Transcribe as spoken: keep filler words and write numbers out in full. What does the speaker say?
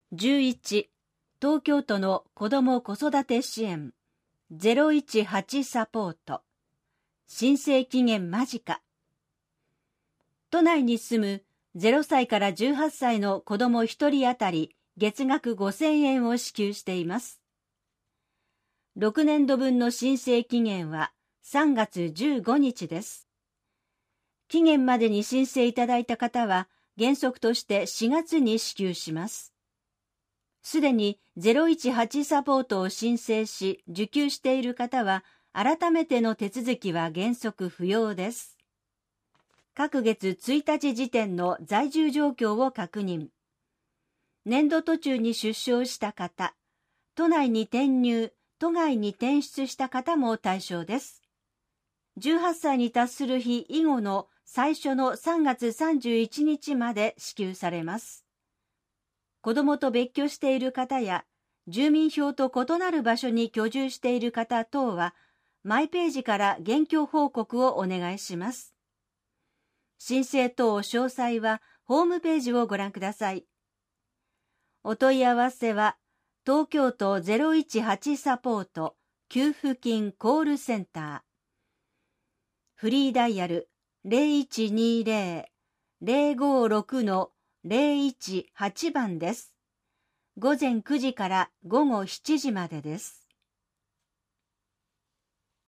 じゅういち、東京都の子ども子育て支援ゼロいちはちサポート、申請期限間近。都内に住むゼロさいからじゅうはっさいの子どもひとり当たり月額ごせんえんを支給しています。ろくねんどぶんの申請期限はさんがつじゅうごにちです。期限までに申請いただいた方は原則としてしがつに支給します。すでにゼロいちはちサポートを申請し受給している方は改めての手続きは原則不要です。各月ついたち時点の在住状況を確認。年度途中に出生した方、都内に転入、都外に転出した方も対象です。じゅうはっさいに達する日以後の最初のさんがつさんじゅういちにちまで支給されます。子どもと別居している方や、住民票と異なる場所に居住している方等は、マイページから現況報告をお願いします。申請等詳細はホームページをご覧ください。お問い合わせは、東京都ゼロいちはちサポート給付金コールセンター。フリーダイヤル ゼロいちにゼロ ゼロごろく ゼロいちはち 番です。午前くじから午後しちじまでです。